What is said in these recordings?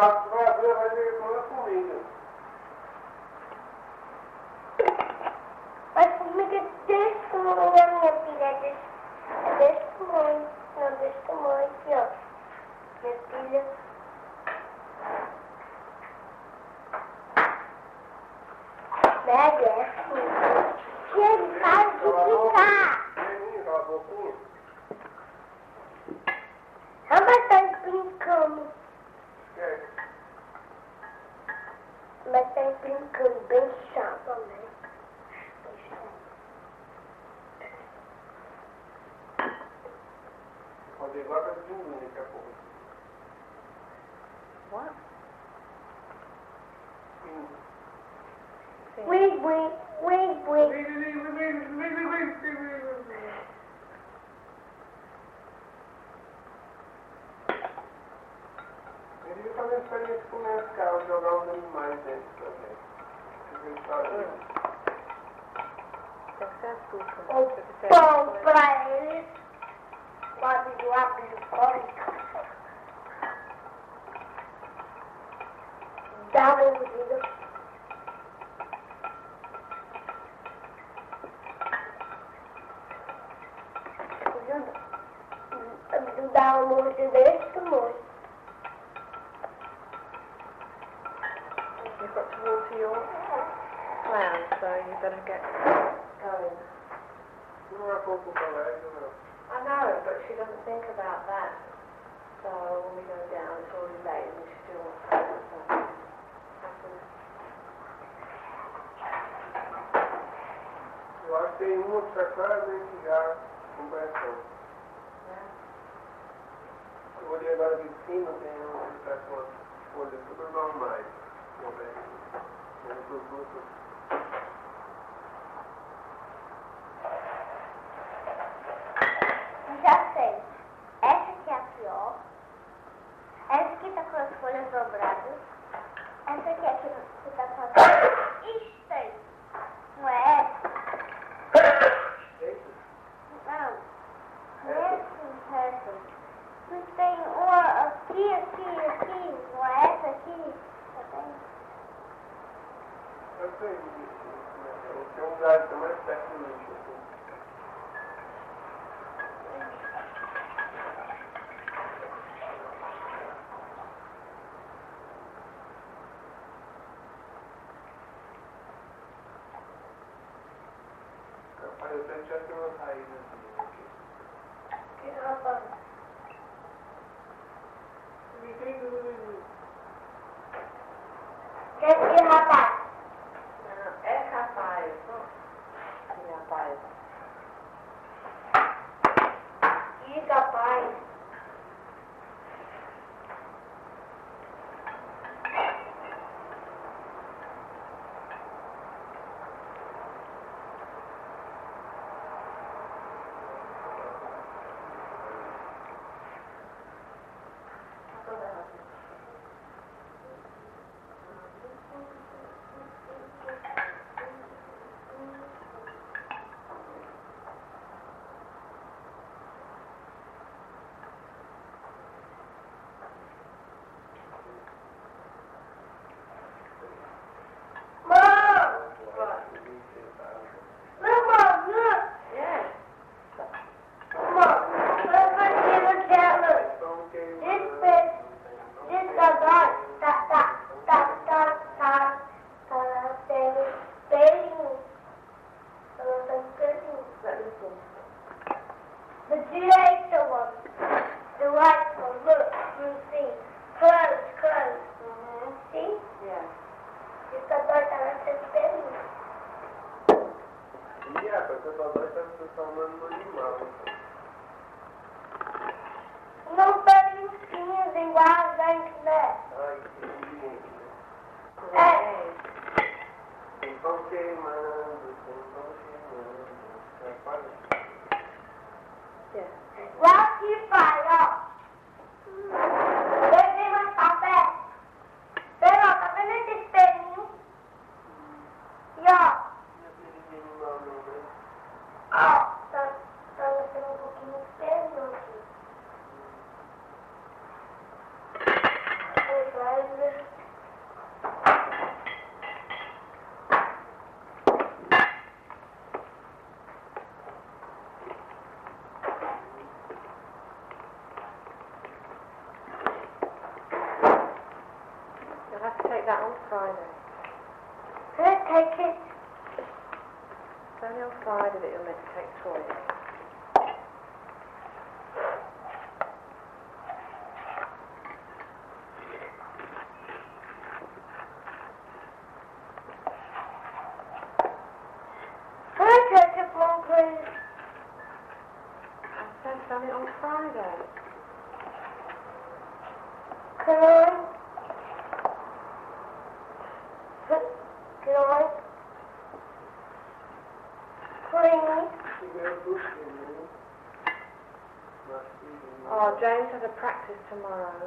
gato vai ver, vai ver toda a formiga. A formiga desse tamanho, minha filha, desse tamanho. Não, desse tamanho aqui, ó. Minha filha. Mega, é assim. Ele para de ficar. Aquela boquinha. Mas tá brincando. Mas tá brincando bem chato, né? Pode ir igual a pinguim daqui a pouco. What? Wait, wait, wait, wait. Ele devia fazer experiência com meus carros, jogar os animais dentro também. Deve ser açúcar. O pão pra eles. Pode doar glicose. Dá uma mordida. Dá uma mordida desse tamanho. You've got to water your plants, so you better get going. Não é pouco colégio, não. I know, but she doesn't think about that. So when we go down, it's already late and she still wants to do something. Eu acho que tem uma que está claramente já com pressão. Eu olhei agora de cima, tem uma que está com as folhas super normais. Já sei. Essa aqui é a pior. Essa aqui tá com as folhas dobradas. Essa aqui é que tá com as... Isso aí. Não é essa? Não. Essa. Mas tem uma aqui. Não é essa aqui? Tá bem? Eu sei disso. Tem um lugar que está mais perto do lixo. Assim. Rapaz, eu sempre já tenho umas raízes aqui. Que rapaz. Que rapaz? Não, é capaz. Que rapaz. Que capaz. You'll have to take that on Friday. Can I take it? It's only on Friday that you're meant to take toys. Can I take it, Mom, please? I said it's only on Friday. Can I? Can I? Please? Oh, James has a practice tomorrow.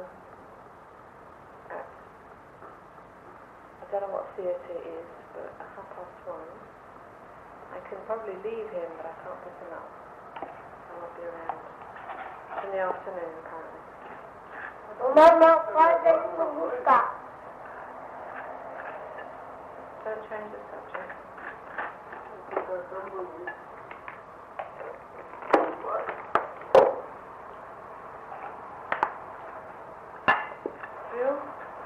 I don't know what theatre it is, but at 1:30. I can probably leave him, but I can't pick him up. I won't be around. It's in the afternoon, apparently. Mama, Friday will stop. Don't change the subject. Bill?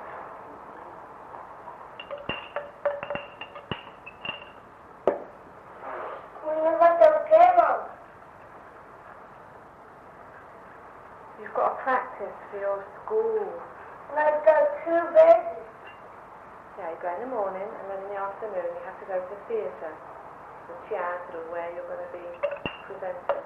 You've got a practice for your school. Like the two babies. Yeah, you go in the morning, and then in the afternoon you have to go to the theatre, the theatre where you're going to be presenting.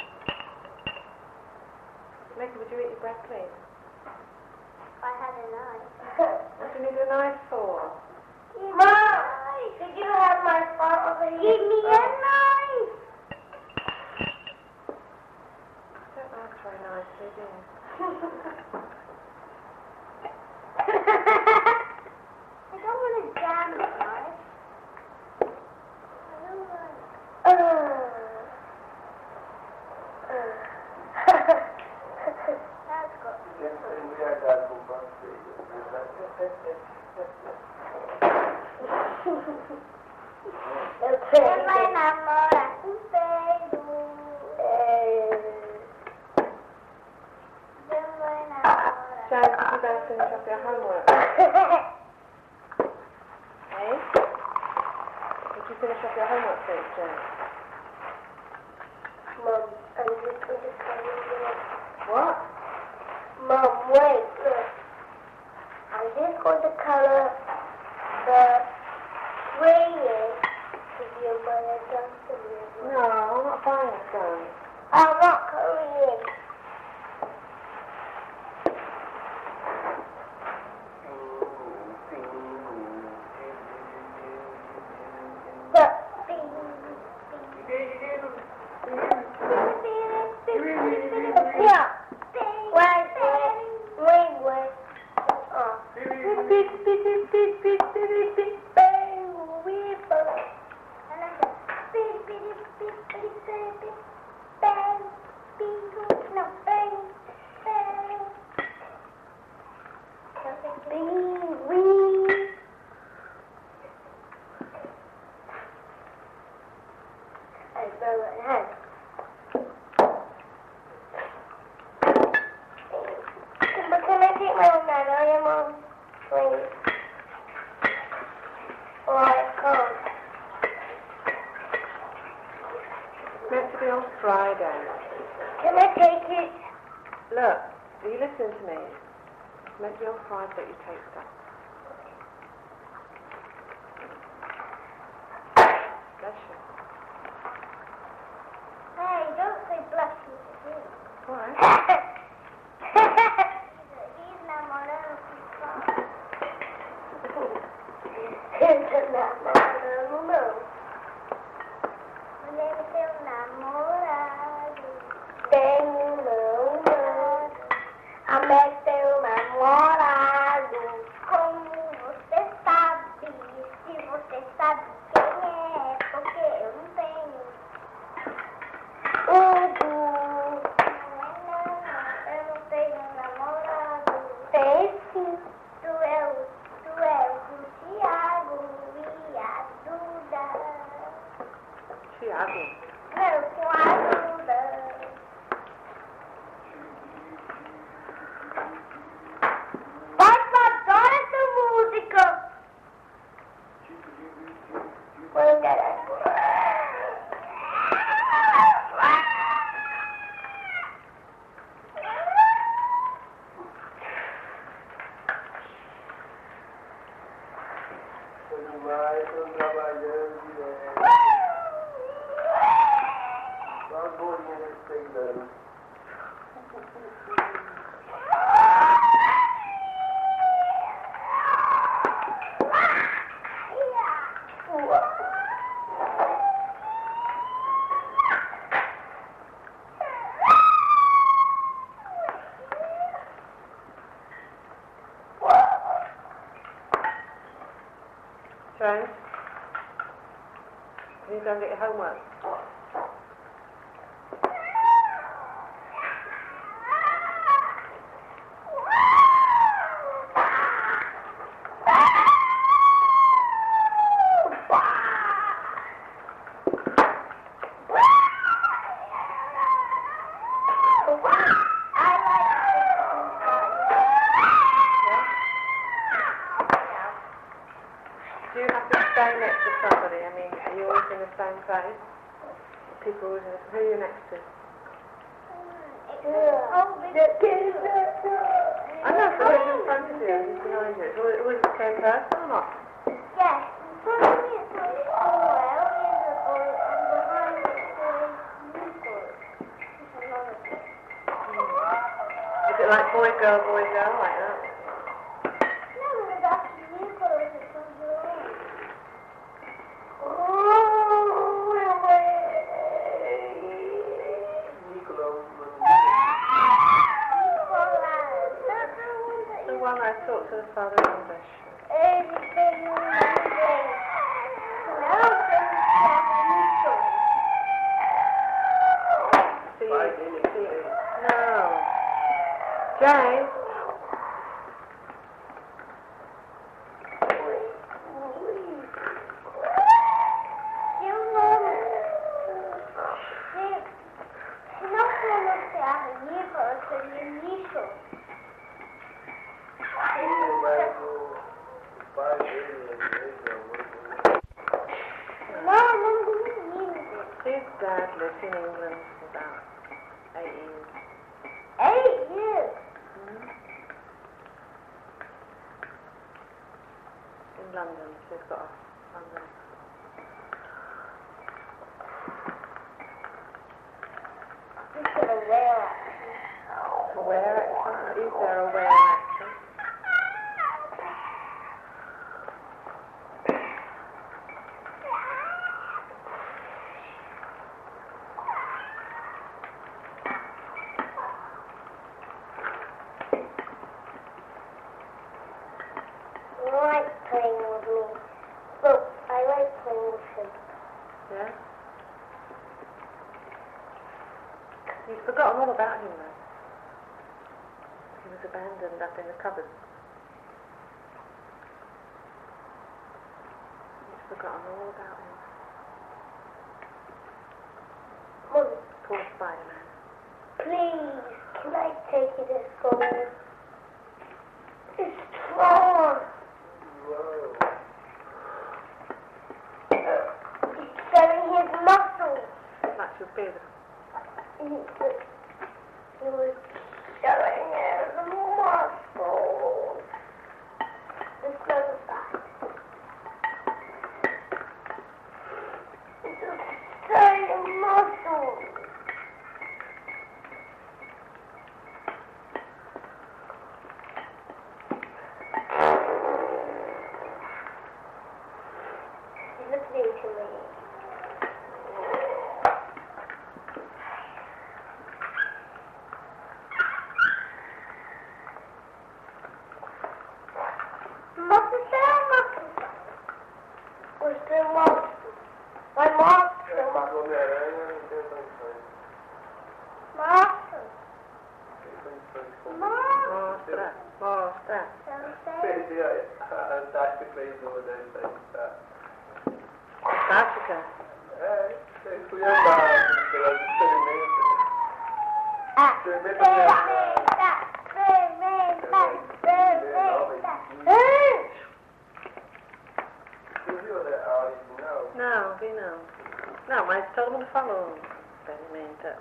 Mickey, would you eat your bread, please? I had a knife. What do you need a knife for? Mom, did you have my phone over here? Give me a knife. Don't ask very nicely, do you? I don't want to jam the knife. I don't want. That's good. Yo me enamora un Perú. Yo me enamora. James, did you better finish up your homework? Eh? Did you finish up your homework, please, James? Mom, I'm just going to tell you. What? Mom, wait, look. I'm just going to color the swinging to you when I jump to you. No, I'm not buying a gun. I'm not coloring it. Yeah. Wait. Can I take my own medallion, Mom? Please. Or I can't. It's meant to be on Friday. Can I take it? Look, are you listening to me? It's meant to be on Friday that you take stuff. Bless you. Hey, don't say bless you to him. Why? He's enamorado de su padre. He's enamorado, no. Debe ser enamorado. Tengo enamorado. Amé seu namorado. Como você sabe? Se você sabe quem é, porque eu não tenho. mais, estamos trabalhando direto. Só as bolinhas respeitando. James, can you go and get your homework? Do you have to stay next to somebody? I mean, are you always in the same place? People always in the... Who are you next to? I know, so who's in front of you and who's behind you? Is it always the same person or not? Yes, in front of me it's a boy, and behind it is Nicholas. It's another thing. Is it like boy, girl, like that? No, it's actually Nicholas, it's on your own. The one I talked to the father in English. No. Jane? His dad lived in England for about 8 years. 8 years? In London, so he's got a London. He's got a rare accent. Aware accent? Is there a aware accent? I like playing with me. But I like playing with him. Yeah? You've forgotten all about him though. He was abandoned up in the cupboard. You've forgotten all about him. Mum, Poor Spider-Man. please, can I take it as gold? It's strong. Whoa. It's showing his muscles. That's your beard. He was showing his muscles. This other side. It's just showing muscles. He's listening to me. Where's the monster? My monster. Homem-Aranha não tem condições. Monster. Tem condições. Mostra. Mostra. Perdi a Antártica pra Isola da Antártica. Antártica? É, eu fui andar pelas experimentos. Experimenta. Você viu a original? Não, vi não. Não, mas todo mundo falou. Experimenta.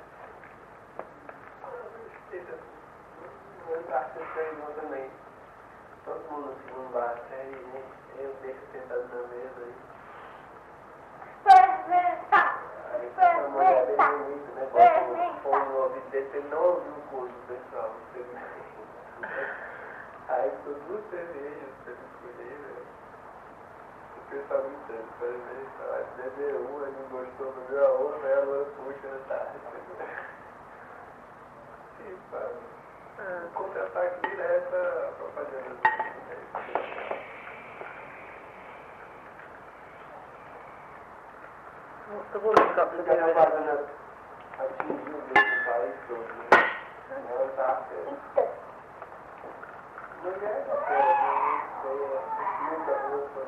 No Antártica tem uma também. Todo mundo se não bate, Eu deixo sentado na mesa aí. Experimentar. A mulher bem bonita, né? Bota um fone no ouvido dele, ele não ouviu o curso do pessoal. Aí ficou 2 cervejas pra ele escolher, velho. O pessoal me dando, por exemplo, aí bebeu uma, ele não gostou, bebeu a outra, aí a loura puxa na tarde. Sim, sabe? O contra-ataque direto à propaganda do What's the woman got to do a with it? propaganda atingiu o país todo, né? Ela tá certa. Mulher da muita roupa.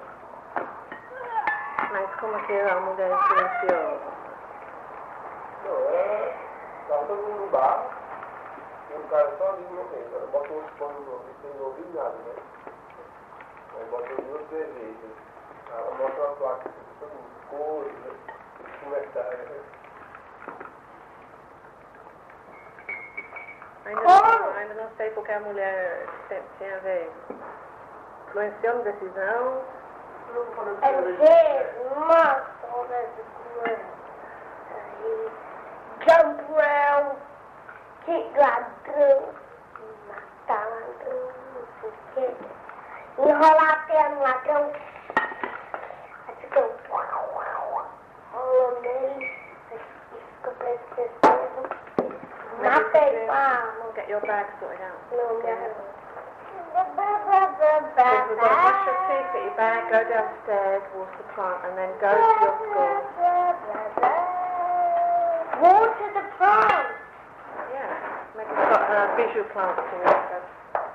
Mas como é que a mulher influenciou? Não, ela tava todo mundo no bar, e um cara só ali no meio, ela botou os fones no ouvido, sem ouvir nada, né? Aí botou 2 cervejas. Ela mostra uma placa, todo mundo, cores, né? Comentário, né? Ainda não sei porque a mulher tinha a ver. Influenciou na decisão. Eu não falei É ver uma sombra de cor. Jump round, kick ladrão, matar ladrão, não sei o quê. Enrolar a perna no ladrão. Aí fica rola nele e fica preso. Matei, Get your bag sorted out. não me arrependo. So we've got to brush your teeth, get your bag, go downstairs, water the plant, and then go to your school. Water the plant. Yeah, maybe it's got a visual plant to it.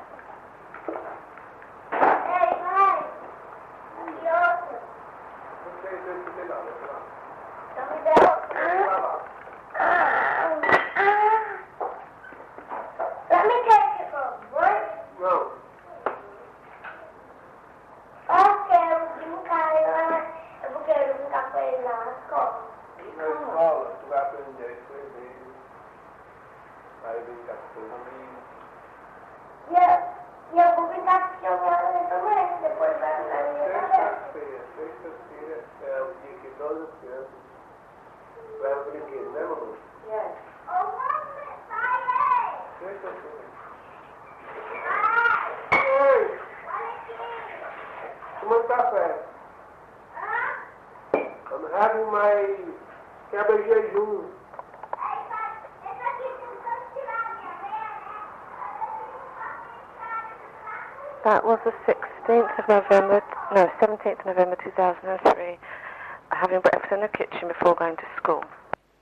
Hey, hey. Idiota. Não sei se eu escutei nada, sei lá. Não me deu. Vai lá. Let me take it for a break. Não. Eu quero brincar com ele lá na escola. Na escola, tu vai aprender a escrever. Vai brincar com seus amigos. E eu vou brincar com o seu também. Depois vai na minha cabeça. Sexta-feira é o dia que todas as crianças levam brinquedos, né, mamãe? Yes. Oh, mami, sai aí! Sexta-feira. Vai! Oi! Olha aqui! Tomando café. I'm having my cabbage jejum. That was the 16th of November, no, 17th of November 2003, having breakfast in the kitchen before going to school.